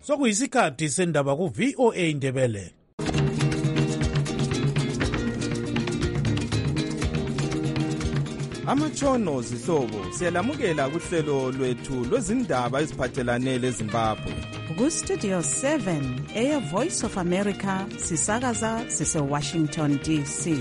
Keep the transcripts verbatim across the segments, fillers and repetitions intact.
sokuyisikhathi sendaba ku-V O A Ndebele. Amatshono zihlobo siyalamukela kuhlelo lwethu lwezindaba eziphathelane leZimbabwe. Ku-Studio seven, Air Voice of America, sisakaza sise-Washington D C.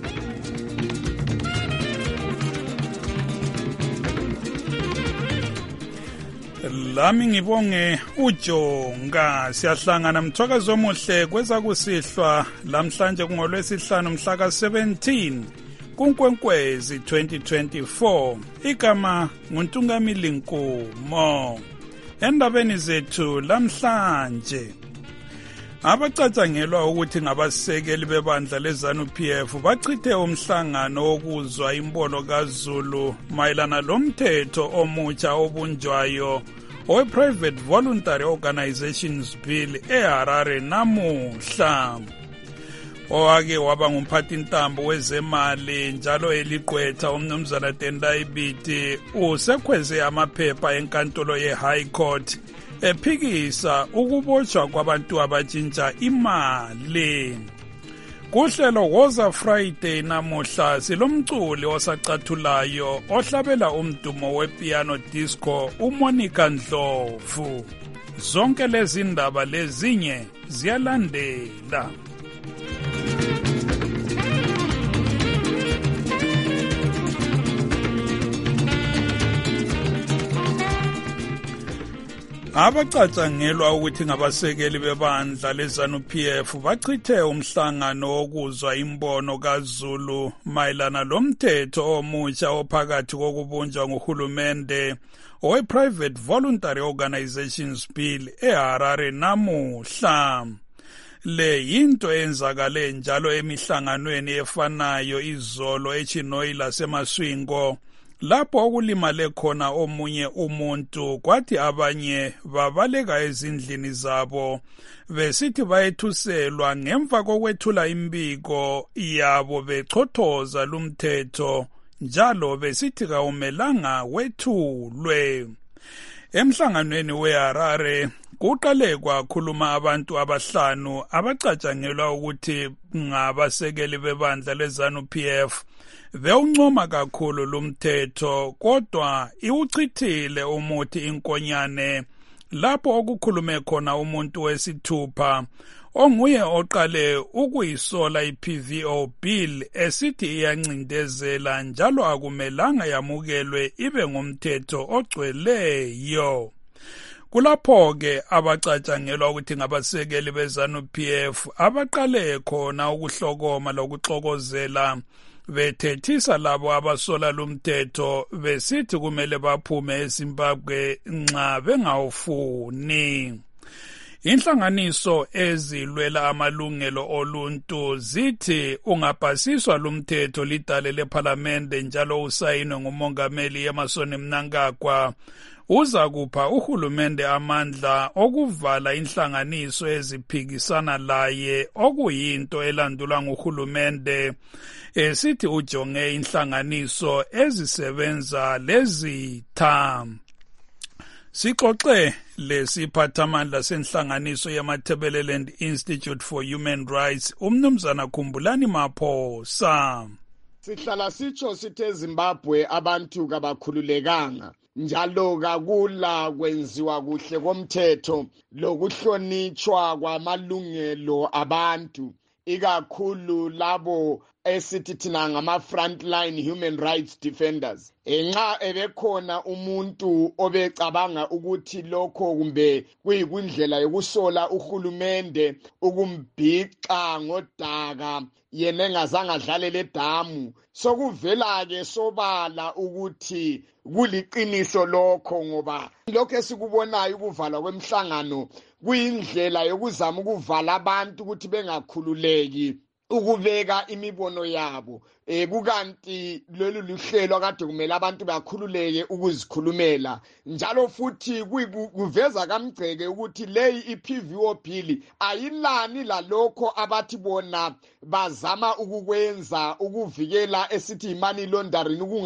Lami ngibonge uJonga, siyahlangana mthwakazi omuhle kwezakusihlwa lamhlanje kungolwesihlanu mhla ka seventeen kuNkwenkwezi twenty twenty-four. Igama nguNtungamili Nkumo. Endabeni zethu lamhlanje, abacatshangelwa ukuthi ngabasekeli bebandla leZANU P F bachithe umhlangano wokuzwa imbono kaZulu mayelana lomthetho omutsha obunjwayo owe-Private Voluntary Organizations Bill eHarare namuhla. Owake waba ngumphathintambo wezemali njalo eliqwetha umnumzana Tendai Biti usekhweze amaphepha enkantolo ye-High Court ephikisa ukubotshwa kwabantu abatshintsha imali. Kuhlelo Woza Friday namuhla silomculi osacathulayo ohlabela umdumo wepiano disco uMonica Ndlovu. Zonke lezi ndaba lezinye ziyalandela. Abacatshangelwa ukuthi ngabasekeli bebandla leZANU P F bachithe umhlangano wokuzwa imbono kaZulu mayelana lomthetho omutsha ophakathi kokubunjwa nguhulumende owe-Private Voluntary Organizations Bill eHarare namuhla. Le yinto enzakale njalo emihlanganweni efanayo izolo eChinoyi laseMaswingo, lapho okulimale khona omunye umuntu kwathi abanye babaleka ezindlini zabo besithi bayethuselwa ngemva kokwethula imbiko yabo bechothoza lumthetho njalo besithi kawumelanga wethulwe. Emhlanganweni weHarare kuqale kwakhuluma abantu abahlanu abacatshangelwa ukuthi ngabasekeli bebandla leZANU P F bewuncoma kakhulu lumthetho kodwa iwuchithile umuthi inkonyane lapho okukhulume khona umuntu wesithupha onguye oqale ukuyisola i-P V O bill esithi iyancindezela njalo akumelanga yamukelwe ibe ngumthetho ogcweleyo. Kulapho-ke abacatshangelwa ukuthi ngabasekeli beZANU P F abaqale khona ukuhlokoma lokuxokozela bethethisa labo abasola lumthetho besithi kumele baphume eZimbabwe nxa bengawufuni. Inhlanganiso ezilwela amalungelo oluntu zithi ungapasiswa lumthetho lidale lephalamende njalo usayinwe ngumongameli Emmerson Mnangagwa uza kupha uhulumende amandla okuvala inhlanganiso eziphikisana laye okuyinto elandulwa nguhulumende esithi ujonge inhlanganiso ezisebenza lezitha. Sixoxe lesiphathamandla senhlanganiso yamaThebeleland Institute for Human Rights umnumzana Khumbulani Maphosa. Sihlala sitsho sithe Zimbabwe abantu kabakhululekanga njalo kakula kwenziwa kuhle komthetho lokuhlonitshwa kwamalungelo abantu ikakhulu labo esithi thina ngama frontline human rights defenders. Enxa ebekhona umuntu obecabanga ukuthi lokho kumbe kuyikundlela yokusola uhulumende ukumbhixa ngodaka yena engazange adlalele edamu, sokuvela ke sobala ukuthi kuliqiniso lokho ngoba lokho esikubonayo ukuvalwa kwemhlangano kuyindlela yokuzama ukuvala abantu ukuthi bengakhululeki ukubeka imibono yabo. Eh kukanti lolu luhlelo akade kumele abantu bakhululeke ukuzikhulumela njalo futhi kuveza kamgceke ukuthi leyi i-P V O bill ayilani lalokho abathi bona bazama ukukwenza ukuvikela esithi money laundering ukunga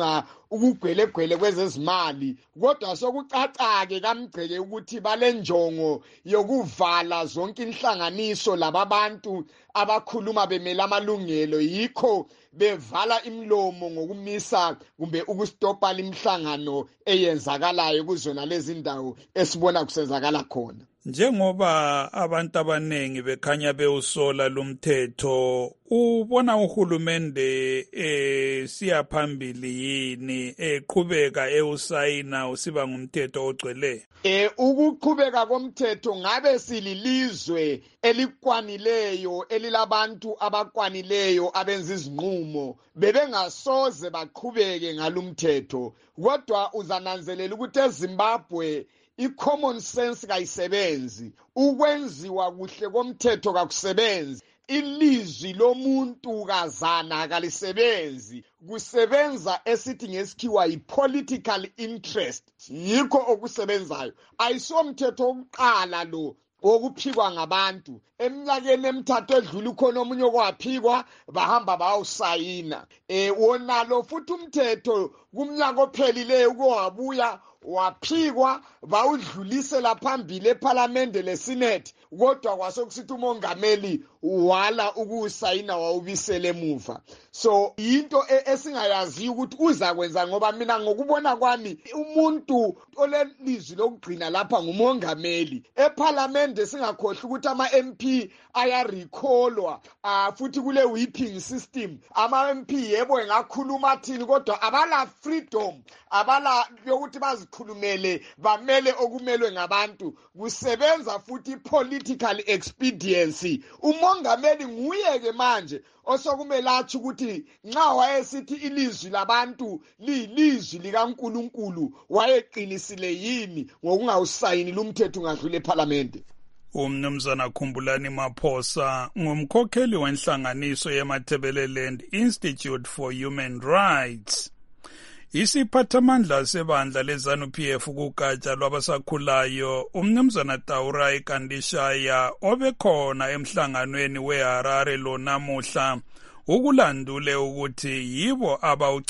ukugwelegwele kwezezimali kodwa sokucaca-ke kaMgceke ukuthi balenjongo yokuvala zonke inhlanganiso lababantu abakhuluma bemela amalungelo yikho bevala imlomo ngokumisa kumbe ukustopa imihlangano eyenzakalayo kuzona lezi ndawo esibona kusenzakala khona. Njengoba abantu abanengi bekhanya bewusola lumthetho, ubona uhulumende eh siya phambili yini eqhubeka eusayina usiba ngumthetho ogcwele? Eh ukuqhubeka komthetho ngabe sililizwe elikwanileyo elilabantu abakwanileyo abenza izinqumo bebengasoze baqhubeke ngalumthetho, kodwa uzananzelela ukuthi eZimbabwe i-common sense kayisebenzi, ukwenziwa kuhle komthetho kakusebenzi, ilizwi lomuntu kazana kalisebenzi, kusebenza esithi ngesikhiwa yi-political interest, yikho okusebenzayo. Ayisomthetho wokuqala lo wokuphikwa ngabantu. Eminyakeni emithathu edlule khona omunye okwaphikwa bahamba bayawusayina. Eh wona lo futhi umthetho kumnyaka ophelileyo kwabuya waphikwa bawudlulisela phambili eParliament leSenate, kodwa kwasokusithi umongameli wala ukusayina wawubisele emuva. So into esingayazi ukuthi uza kwenza, ngoba mina ngokubona kwami umuntu olelizwi lokugcina lapha ngumongameli. EParliament singakhohle ukuthi ama M P ayarecallwa, uh, futhi kule whipping system ama M P yebo engakhuluma thini kodwa abala freedom, abala yokuthi bazikhulumele bamele okumelwe ngabantu. Kusebenza futhi political expediency. Umongameli nguye ke manje osokumele athi ukuthi nxa wayesithi ilizwi labantu lilizwi likaNkulunkulu wayeqinisile yini ngokungawusayini lumthetho ngadlule eParliament. Umnumzana Khumbulani Maphosa ngumkhokheli wenhlanganiso yeMathebeleland Institute for Human Rights. Isiphathamandla sebandla leZANU-P F kugatsha lwabasakhulayo umnumzana Taurai Kandishaya obekhona emhlanganweni weHarare lo namuhla ukulandule ukuthi yibo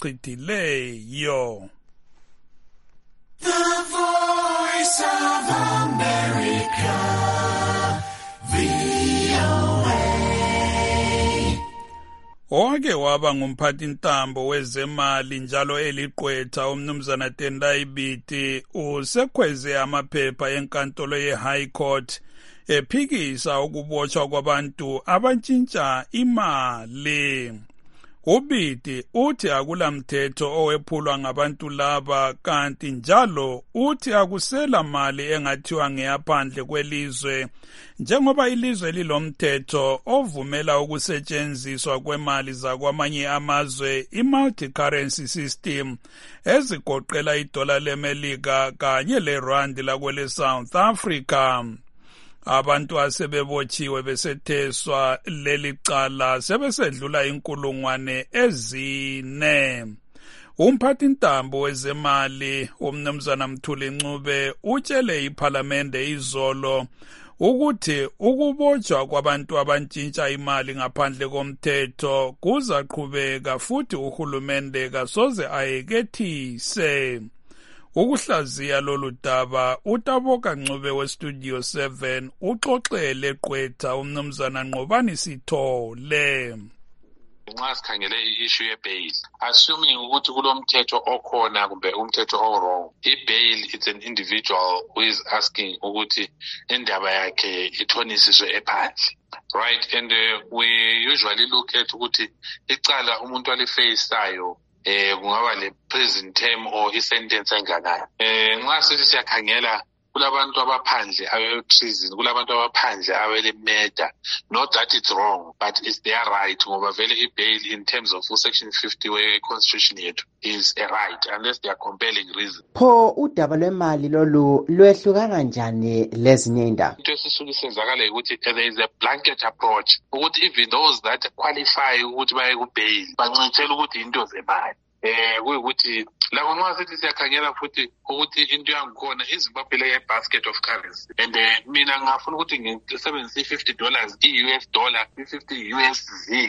abawuchithileyo. The Voice of America, V O A. Owake waba ngumphathi ntambo wezemali njalo eliqwetha umnumzana Tendai Biti usekhweze amaphepha enkantolo ye-High Court ephikisa ukubotshwa kwabantu abantshintsha imali. Ubiti uthi akulamthetho owephulwa ngabantu laba, kanti njalo uthi akusela mali engathiwa ngeyaphandle kwelizwe njengoba ilizwe lilomthetho ovumela ukusetshenziswa kwemali zakwamanye amazwe, i-multi-currency system, ezigoqela idola leMelika kanye lerandi lakwele South Africa. Abantu asebebotshiwe besetheswa leli cala sebesedlula inkulungwane ezine. Umphathi ntambo wezemali umnumzana Mthuli Ncube utshele iParliamente izolo ukuthi ukubotshwa kwabantu abantshintsha imali ngaphandle komthetho kuzaqhubeka futhi uhulumende kasoze ayekethise. Ukuhlaziya lolu daba uTaboka Ncube weStudio seven uxoxele qwetha umnumzana Nqobani Sithole. Nxa sikhangele i-issue ye-bail, assuming ukuthi kulomthetho okhona kumbe umthetho o-wrong, i-bail it's an individual who is asking ukuthi indaba yakhe ithonisiswe ephansi, right? And uh, we usually look at ukuthi icala umuntu alifaceayo eh kungaba le prison term or i-sentence enganani. Eh nxa sithi siyakhangela kulabantu abaphandle abe-treason, kulabantu abaphandle abele-murder. Not that it's wrong, but it's their right, ngoba vele i-bail in terms of section fifty we-constitution yethu is a right unless they are compelling reason. Pho udaba lwemali lolu lwehluka kanjani lezinye indaba? Into esisuke senzakala ukuthi there is a blanket approach ukuthi even those that qualify ukuthi baye ku-bail bancithela ukuthi into zemali. Eh kuyukuthi la nxa sithi siyakhangela futhi ukuthi into yangikhona iZimbabwe le basket of currency, and uh, mina ngafuna ukuthi ngisebenzise fifty dollars i-U S dollar, fifty U S zig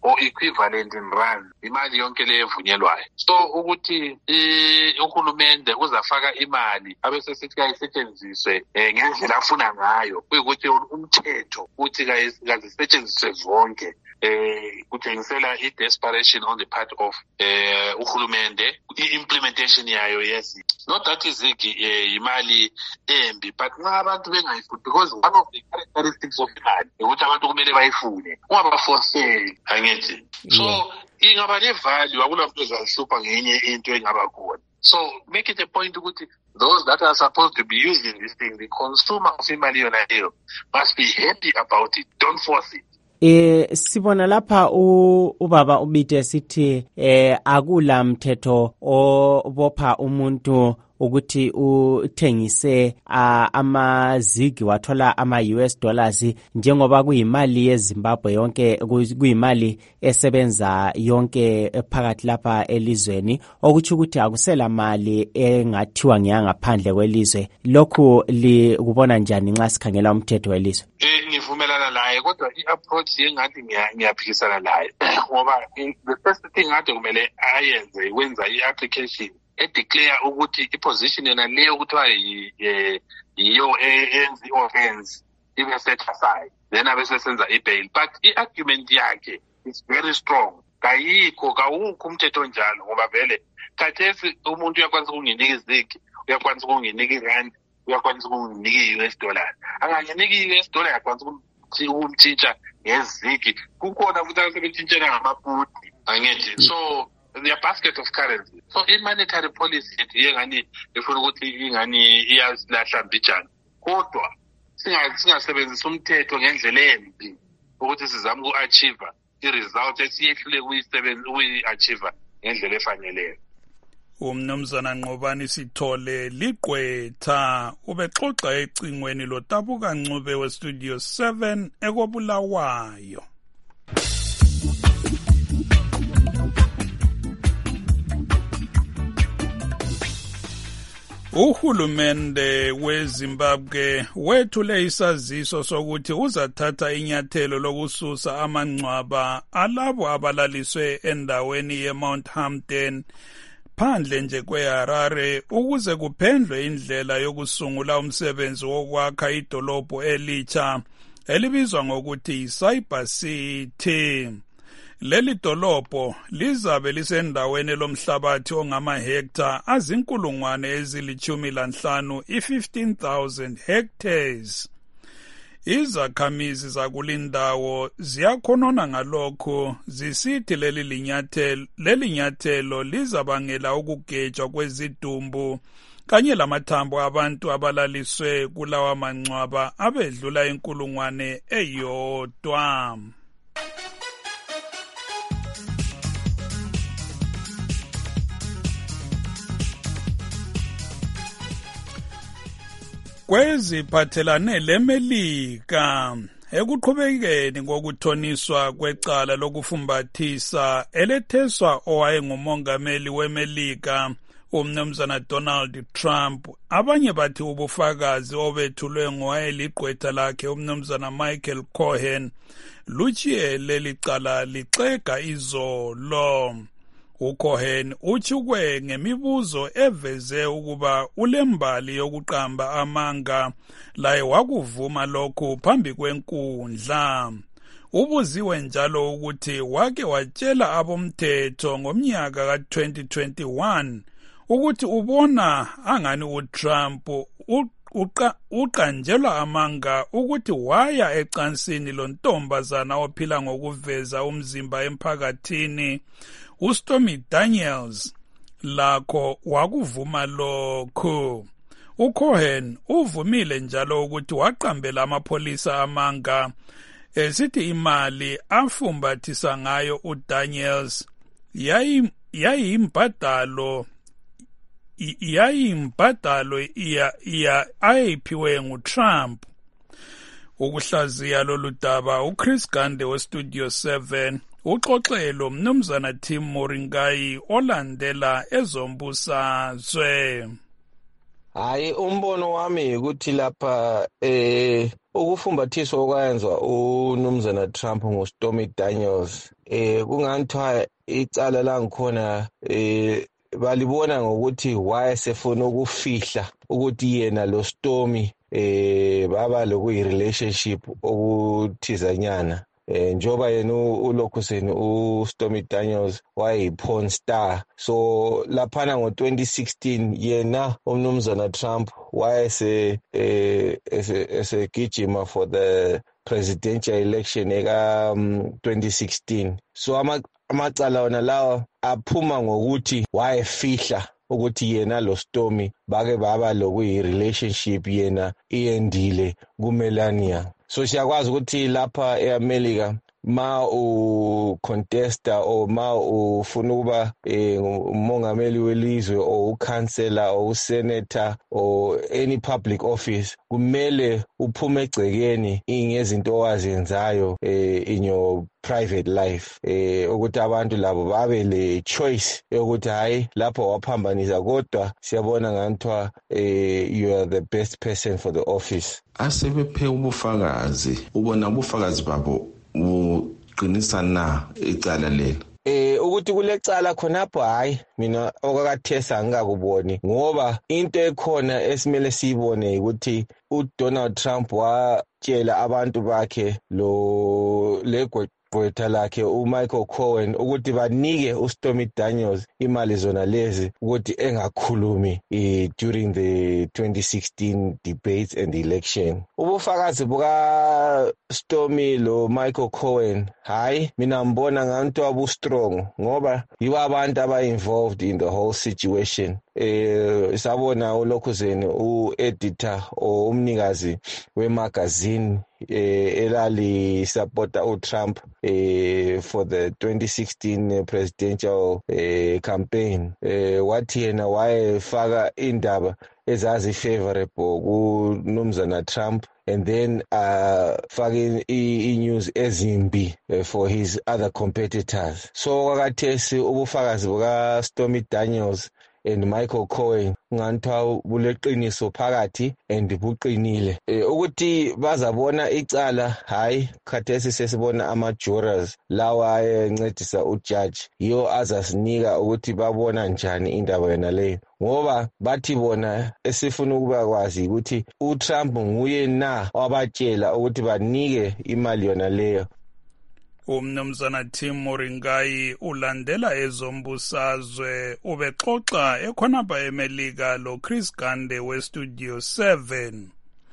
or equivalent in rand imali yonke le evunyelwayo. So ukuthi uhulumende uzafaka imali abesesithi kayisetshenziswe ngendlela afuna ngayo kuyikuthi umthetho uthi kazisetshenziswe zonke eh kutshengisela i-desperation on the part of eh uhulumende i-implementation yayo yes not that is imali embi but nxa abantu bengayifuni because one of the characteristics of imali ukuthi abantu kumele bayifune ungabaforceli angithi so ingaba ne-value akulamuntu ezahlupha ngenye into engaba khona. So make it a point ukuthi those that are supposed to be using this thing, the consumer of imali yona leyo must be happy about it, don't force it. Eh sibona lapha ubaba ubide sithi eh akula mthetho obopha umuntu ukuthi uthengise amazigi wathola ama U S dollars njengoba kuyimali yeZimbabwe yonke kuyimali esebenza yonke phakathi lapha elizweni okuthi ukuthi akusela mali engathiwa ngiyangaphandle kwelizwe. Lokhu likubona njani nxa sikhangela umthetho welizwe? Eh ngivumelana laye kodwa i-approach yengathi ngiyaphikisana laye ngoba the first thing ngathi kumele ayenze wenza i-application edeclare ukuthi i-position yena leyo kuthiwa yiyo eyenza i-offense ibe set aside then abesesenza i-bail but i-argument yakhe is very strong. Kayikho kawukho umthetho njalo ngoba vele khathesi umuntu uyakwanisa ukunginika izigi uyakwanisa ukunginika irand uyakwanisa ukunginika i-U S dollar anganginika i-U S dollar yakwanisa ukumtshintsha ngezigi kukhona futhi asebetshintshela ngamaputi angithi so the basket of currency. So in monetary policy yengani ifuna ukuthi ingani iyazilahla mbijana kodwa singasebenzisa umthetho ngendlela embi ukuthi sizame uku-achieve i-result esiyehlule kuyisebenza ukuyi-achieve ngendlela efaneleyo. Umnumzana Nqobani Sithole Ligqwetha ubexoxa ecingweni loTabuka Ncube westudio seven ekobulawayo. Uhulumende weZimbabwe wethule isaziso sokuthi uzathatha inyathelo lokususa amangcwaba alabo abalaliswe endaweni yeMount Hampton phandle nje kweHarare ukuze kuphendlwe indlela yokusungula umsebenzi wokwakha idolobho elitsha elibizwa ngokuthi iCyber City. Leli dolobho lizabe lisendaweni lomhlabathi ongama-hectare azinkulungwane ezilithumi lanhlanu i-fifteen thousand hectares. Izakhamizi zakulindawo ziyakhonona ngalokho zisithi leli linyathelo leli nyathelo lizabangela ukugejwa kwezidumbu kanye lamathambo abantu abalaliswe kulawa mangcwaba abedlula inkulungwane eyodwa. Kweziphathelane leMelika ekuqhubekeni kokuthoniswa kwecala lokufumbathisa eletheswa owayengumongameli weMelika umnumzana Donald Trump abanye bathi ubufakazi obethulwe ngowayeligqwetha lakhe umnumzana Michael Cohen luchiye leli cala lixega izolo. uCohen uchukwe ngemibuzo eveze ukuba ulembali yokuqamba amanga laye wakuvuma lokhu phambi kwenkundla. Ubuziwe njalo ukuthi wake watshela abomthetho ngomnyaka ka twenty twenty-one ukuthi ubona angani uTrump uqanjelwa amanga ukuthi waya ecansini lontombazana ophila ngokuveza umzimba emphakathini uStormy Daniels lakho wakuvuma lokho. uCohen uvumile njalo ukuthi waqambela amapholisa amanga esithi imali afumbathisa ngayo uDaniels yayi yayimbadalo yayimbadalo iya iya ayiphiwe nguTrump. Ukuhlaziya lolu daba uChris Gande westudio seven uxoxelo mnumzana Tim Moringai olandela ezombusazwe. Hayi umbono wami ukuthi lapha eh ukufumbathiswa okwenzwa uNumzana Trump ngoStormy Daniels eh kunganthwa icala la ngikhona eh balibona ngokuthi wayesefuna ukufihla ukuthi yena lo Stormy eh baba lokuyi relationship okuthizanyana. Eh njoba yena ulokhu seni uStormy Daniels wayi porn star, so laphana ngo twenty sixteen yena uMnumzana Trump wayese eh ese gijima for the presidential election eka um, twenty sixteen. So ama amacala wona lawa aphuma ngokuthi wayefihla ukuthi yena lo Stormy bake baba lokuyi relationship yena iyendile kuMelania. So siyakwazi ukuthi lapha eAmerica ma u contesta or ma ufuna ukuba umongameli welizwe or ukansela or usenator or any public office kumele uphume egcekeni ingezinto owazenzayo in your private life eh ukuthi abantu labo babe le choice yokuthi hayi lapho waphambanisa kodwa siyabona ngantwa eh you are the best person for the office. Asebephe ubufakazi ubona ubufakazi babo uqinisa na icala lelo. Eh ukuthi kulecala khonapho hayi mina okakathesa ngikakuboni ngoba into ekhona esimele siyibone ukuthi uDonald Trump watshela abantu bakhe lo legwetha lakhe uMichael Cohen ukuthi banike uStormy Daniels imali zona lezi ukuthi engakhulumi during the twenty sixteen debates and election. Ubufakazi buka Stormy lo Michael Cohen hayi mina ngibona nganto abu strong ngoba yiba abantu aba involved in the whole situation. Eh sabona ulokhuzeni ueditor o umnikazi wemagazine eh elali supporta uTrump eh for the twenty sixteen presidential eh campaign eh wathi yena wayefaka indaba ezazi favorable kuNumzana Trump and then uh fake i-news ezimbi uh, for his other competitors. So kwakathesi ubufakazi buka Stormy Daniels and Michael Cohen ngantwa buleqiniso phakathi and buqinile eh, ukuthi bazabona icala hayi khathesi sesibona ama jurors lawa encedisa ujudge yo azasinika ukuthi babona njani indaba yona leyo ngoba bathi bona esifuna ukuba kwazi ukuthi uTrump nguye na wabatshela ukuthi banike imali yona leyo. Umnumzana Tim Moringai ulandela ezombusazwe ubexoxa ekhonapha eMelika lo Chris Gande weStudio seven.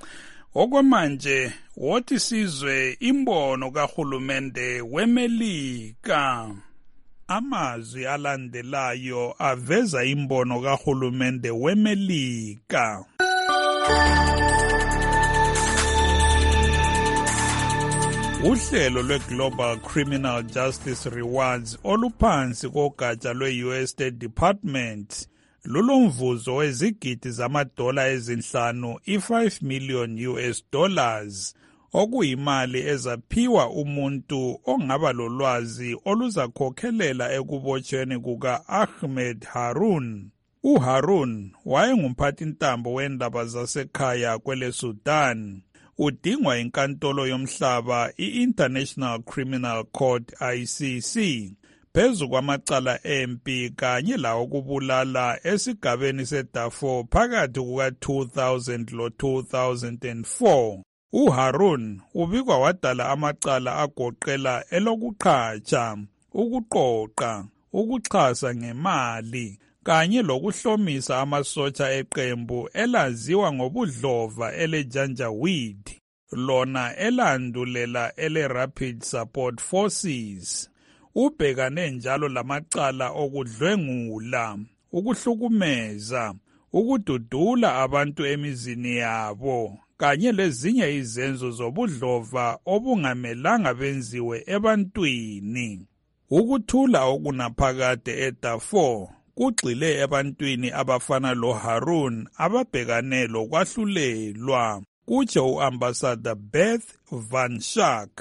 Okwamanje wothi sizwe imbono kahulumende weMelika. Amazwi alandelayo aveza imbono kahulumende weMelika. Uhlelo lwe-Global Criminal Justice Rewards oluphansi kogatsha lwe-U S State Department lulomvuzo wezigidi zamadola ezinhlanu i-five million U S dollars okuyimali ezaphiwa umuntu ongaba lolwazi oluzakhokhelela ekubotshweni kuka-Ahmed Harun. UHarun wayengumphathintambo wendaba zasekhaya kwele Sudan. Udingwa inkantolo yomhlaba i-International Criminal Court I C C phezu kwamacala empi kanye lawo kubulala esigabeni seDarfur phakathi kuka two thousand lo two thousand four. UHarun ubikwa wadala amacala agoqela elokuqhatsha, ukuqoqa, ukuxhasa ngemali kanye lokuhlomisa amasotsha eqembu elaziwa ngobudlova eleJanjaweed, lona elandulela ele Rapid Support Forces. Ubhekane njalo lamacala okudlwengula, ukuhlukumeza, ukududula abantu emizini yabo, kanye lezinye izenzo zobudlova obungamelanga benziwe ebantwini. Ukuthula okunaphakade eDarfur kugxile ebantwini abafana lo Harun ababhekane lokwahlulelwa, kutsho u-Ambassador Beth Van Schaak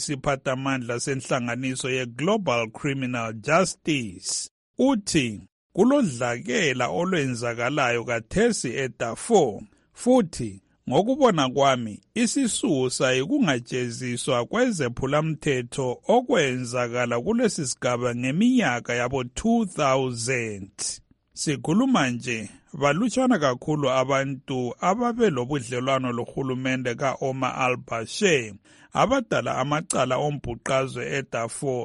oyisiphathamandla senhlanganiso ye-Global Criminal Justice. Uthi kulodlakela olwenzakalayo kathesi eDarfur futhi ngokubona kwami isisusa ikungajeziswa kwezephulamthetho okwenzakala kulesi sigaba ngeminyaka yabo two thousand. Sikhuluma nje balutshwana kakhulu abantu ababe lobudlelwano lohulumende ka-Omar al-Bashir abadala amacala ombhuqazwe eDarfur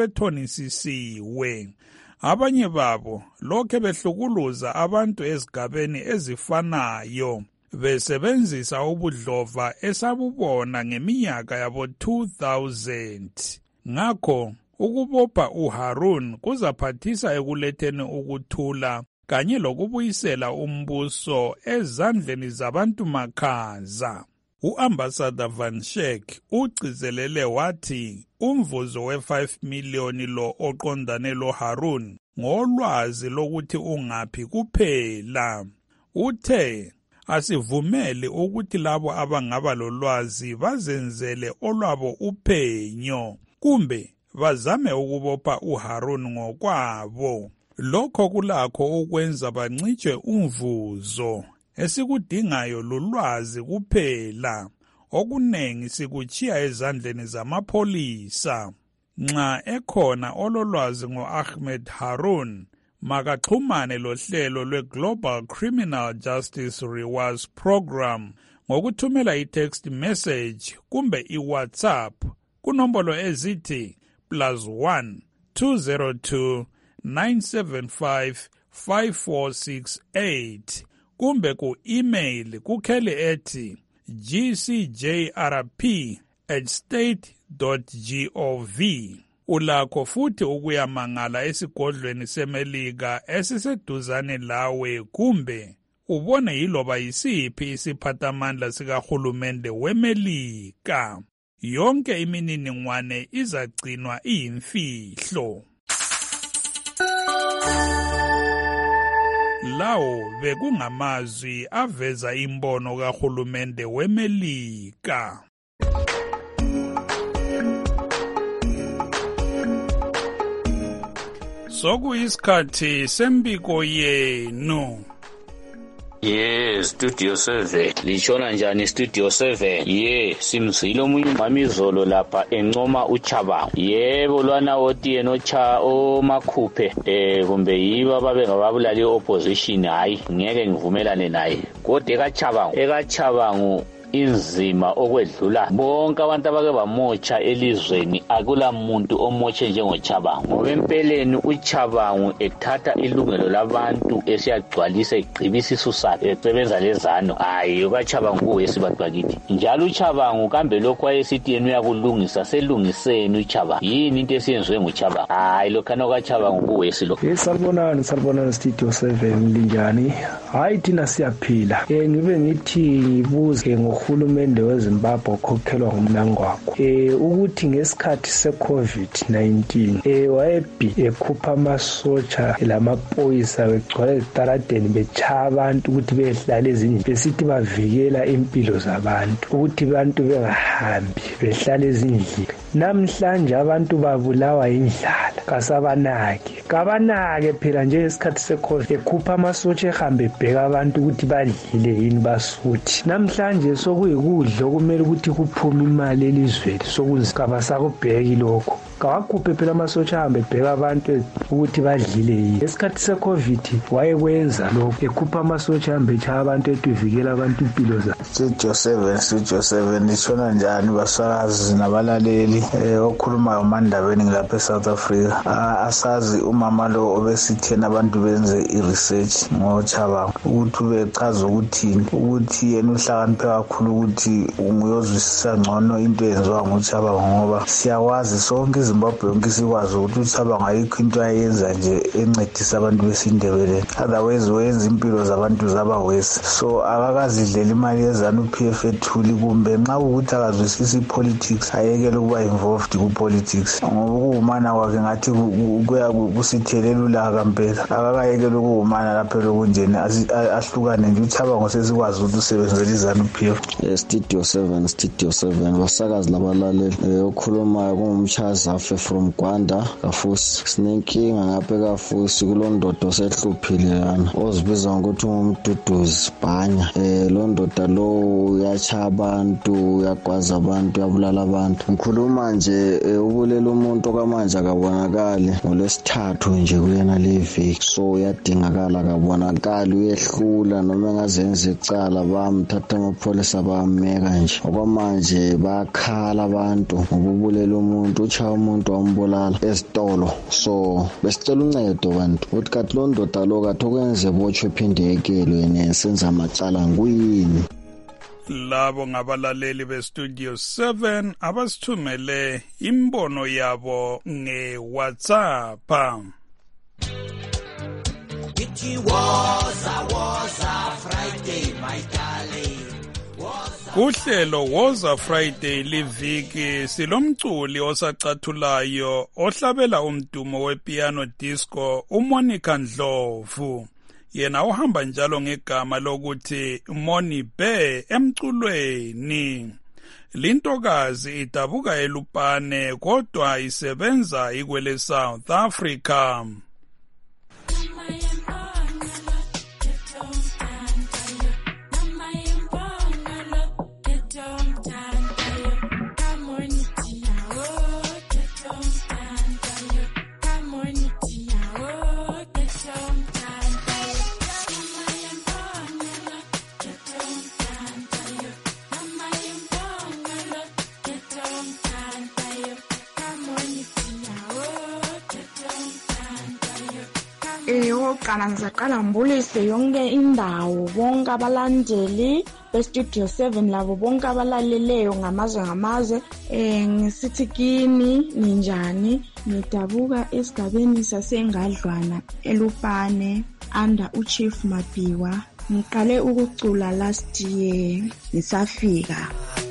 asebethonisisiwe. Abanye babo lokhe behlukuluza abantu ezigabeni ezifanayo besebenzisa ubudlova esabubona ngeminyaka yabo two thousand. Ngakho ukubopha uHarun kuzaphathisa ekuletheni ukuthula kanye lokubuyisela umbuso ezandleni zabantu makhaza. U-Ambassador Van Schaik ugcizelele wathi umvuzo we-five million lo oqondane lo Harun ngolwazi lokuthi ungaphi kuphela. Uthe asivumele ukuthi labo abangaba lolwazi bazenzele olwabo uphenyo kumbe bazame ukubopha uHarun ngokwabo. Lokho kulakho ukwenza bancitshwe umvuzo. Esikudingayo lulwazi kuphela. Okunengi sikuchiya ezandleni zamapholisa. Nxa ekhona ololwazi ngo-Ahmed Harun, makaxhumane lohlelo lwe-Global Criminal Justice Rewards Program ngokuthumela i-text message kumbe i-WhatsApp kunombolo ezithi plus one two zero two nine seven five five four six eight kumbe ku-email kukhele ethi g c j r p at state dot gov. Ulakho futhi ukuyamangala esigodlweni seMelika esiseduzane lawe kumbe ubone yiloba yisiphi isiphathamandla sikahulumende weMelika. Yonke imininingwane izagcinwa iyimfihlo. Lawo bekungamazwi aveza imbono kahulumende weMelika. Sokuyisikhathi sembiko yenu. Yes, Studio seven. Lichona njani Studio seven? Ye, simzilo omunye umamizolo lapha encoma uChabangu. Yebo lwana oti yena ocha omakhuphe eh kumbe yiba babe ngababulali opposition hayi ngeke ngivumelane naye. Kodwa ekaChabangu, ekaChabangu inzima okwedlula bonke abantu abake bamocha elizweni akula muntu omoche njengoChabangu. Ngoba empeleni uChabangu ethatha ilungelo labantu esiyagcwalisa igqibisa isusaphi esebenza lezano hayi ukaChabangu kuwesibadwakithi. Njalo uChabangu kambe lokho ayesithi yena uyakulungisa selungiseni uChabangu. Yini into esiyenziwe nguChabangu? Hayi lokhana kaChabangu kuwesi lo. Yesabonani sabonani Studio seven linjani? Hayi thina siyaphila. Eh ngibe ngithi ngibuze uhulumende weZimbabwe okhokhelwa ngumnangwakho eh ukuthi ngesikhathi se-COVID nineteen eh wayebhi ekhupha amasotsha lamaphoyisa begcwala ezitaradeni bechaya abantu ukuthi behlale ezindlini besithi bavikela impilo zabantu ukuthi abantu bengahambi behlale ezindlini. Namhlanje abantu babulawa indlala kasabanake kabanake phela nje esikhathi se-COVID ekhupha amasotsha ehambe ebheka abantu ukuthi badlile yini basuthi. Namhlanje sokuyikudla okumele ukuthi kuphume imali elizweni sokunzikaba sakubheki lokho kawakhuphe phela amasotsha ahambe ebheka abantu ukuthi badlile yini. Esikhathi se-COVID wayekwenza lokho ekhupha amasotsha ahambe echaya abantu etuvikela abantu impilo zabo. Studio seven Studio seven ishona njani basakazi nabalaleli eh okhuluma ngomandabeni ngilapha eSouth Africa. Asazi umama lo obesithena abantu benze i-research ngoChabangu ukuthi bechaza ukuthini ukuthi yena uhlakaniphe kakhulu ukuthi unguyozwisisa ngcono into eyenziwa ngoChabangu ngoba siyawazi sonke iZimbabwe yonke sikwazi ukuthi uChabangu ayikho into ayenza nje encedisa abantu besindebeleni. Otherwise wenza impilo zabantu zaba worse. So akakazidlela imali yezanu P F ethuli kumbe nxa ukuthi akazwisisa ipolitics ayekele ukuba involved kupolitics. Ngoba kuhumana kwakhe ngathi kuya kusithelela ulaka mpela. Akakayekele ukuhumana lapha lokunjeni ahlukane nje uChabangu sesikwazi ukuthi usebenzele izanu P F. Studio seven Studio seven basakazi labalaleli okhulumayo kungumchaza Mafe from Gwanda kafusi. Sinenkinga ngapha kafusi kulondoda osehluphile lana ozibiza ngokuthi ungumduduzi bhanya. Eh lo ndoda lo uyacha abantu, uyagwaza abantu, uyabulala abantu. Ngikhuluma nje ubulela umuntu kamanje akabonakali ngolesithathu nje kuyena levi. So uyadingakala akabonakali, uyehlula noma engazenza icala bamthatha amapholisa bameka nje. Okwamanje bakhala abantu ngokubulela umuntu, ucha umuntu wambulala esitolo. So besicela uncedo bantu ukuthi kathi lo ndoda lo kathi okwenze bochwe phinde yekelo yena senza amacala nguyini. Labo ngabalaleli bestudio seven abasithumele imbono yabo nge-WhatsApp. It was a was a Friday, my darling. Kuhlelo Woza Friday liviki silomculi osacathulayo ohlabela umdumo wepiano disco uMonica Ndlovu. Yena uhamba njalo ngegama lokuthi Moni Bear emculweni. Lintokazi idabuka eLupane kodwa isebenza ikwele South Africa. Oqala ngizaqala ngibulise yonke indawo bonke abalandeli bestudio seven labo bonke abalaleleyo ngamazwe ngamazwe. Eh ngisithi kini ninjani? Ngidabuka esigabeni sasengadlwana eLupane under uChief Madiwa. Ngiqale ukucula last year ngisafika.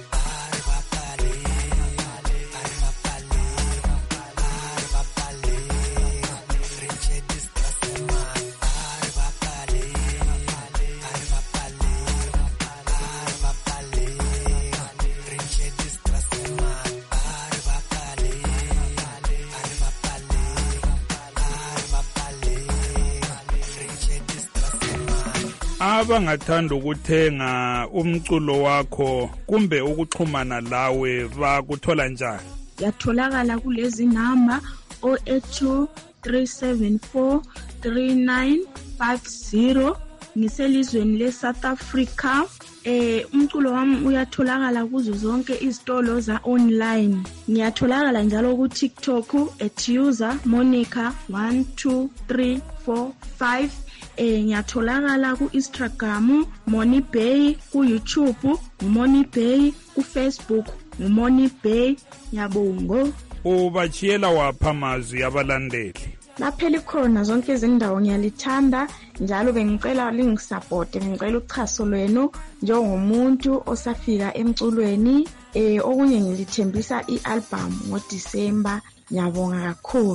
Abangathanda ukuthenga umculo wakho kumbe ukuxhumana lawe bakuthola njani? Yatholakala kulezi namba zero eight two three seven four three nine five zero. Ngiselizweni leSouth Africa. Eh umculo wami uyatholakala kuzo zonke izitolo za online. Ngiyatholakala njalo ku TikTok at user Monica one two three four five. Eh ngiyatholakala ku Instagram Moni Bay, ku YouTube Moni Bay, ku Facebook Moni Bay. Ngiyabonga. Ubachiyela wapha amazwi abalandeli. Laphela khona zonke izindawo ngiyalithanda njalo bengicela lingisupport, ngicela uchaso lwenu njengomuntu osafika emculweni. Eh okunye ngilithembisa ialbum ngoDisemba. Ngiyabonga kakhulu.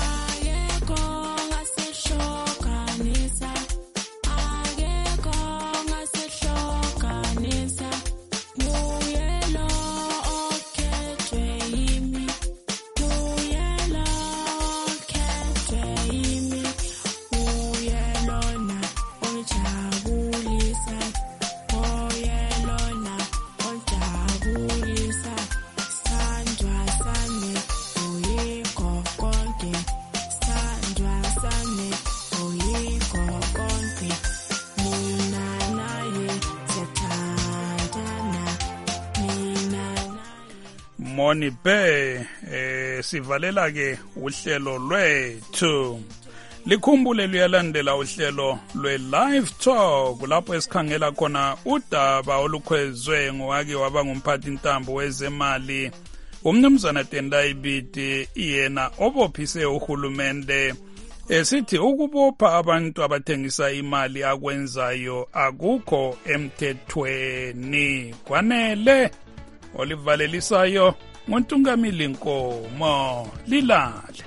Moni Bear eh sivalela ke uhlelo lwethu. Likhumbule luyalandela uhlelo lwe live talk lapho esikhangela khona udaba olukhwezwe ngowake waba ngumphathi intambo wezemali umnumzana Tendai Biti yena obophise uhulumende esithi ukubopha abantu abathengisa imali akwenzayo akukho emthethweni. Kwanele olivalelisayo ngontungamili Nkomo Lilale.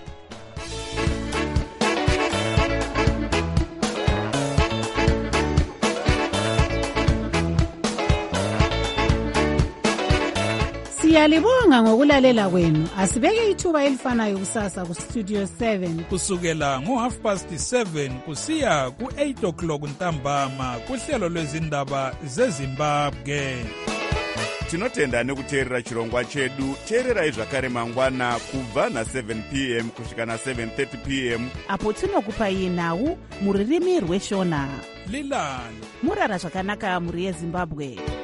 Siyalibonga ngokulalela kwenu. Asibeke ithuba elifanayo kusasa ku Studio seven. Kusukela ngo half past seven kusiya ku eight o'clock ntambama kuhlelo lwezindaba zeZimbabwe. Tinotenda nekuteerera chirongwa chedu. Teererai zvakare mangwana kubva na seven p m kusvika na seven thirty p m apo tinokupai nhau muririmi rweshona. Lilani murara zvakanaka muri yeZimbabwe.